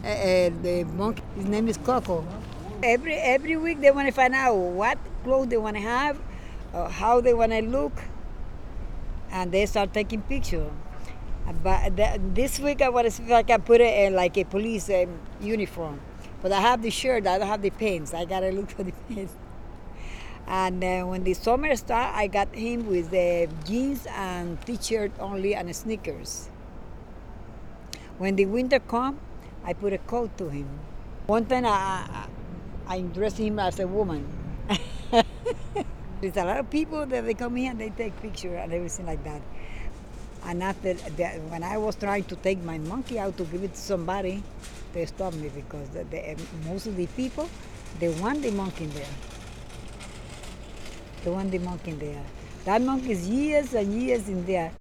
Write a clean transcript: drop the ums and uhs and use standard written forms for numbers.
The monkey, his name is Coco. Every week they want to find out what clothes they want to have, how they want to look, and they start taking pictures. But this week I want to see if I can put it in like a police uniform. But I have the shirt, I don't have the pants. I gotta look for the pants. And when the summer start, I got him with the jeans and t-shirt only and sneakers. When the winter come, I put a coat to him. One time I dress him as a woman. There's a lot of people that they come here and they take pictures and everything like that. And after that, when I was trying to take my monkey out to give it to somebody, they stopped me because most of the people, they want the monkey there. They want the monkey there. That monkey is years and years in there.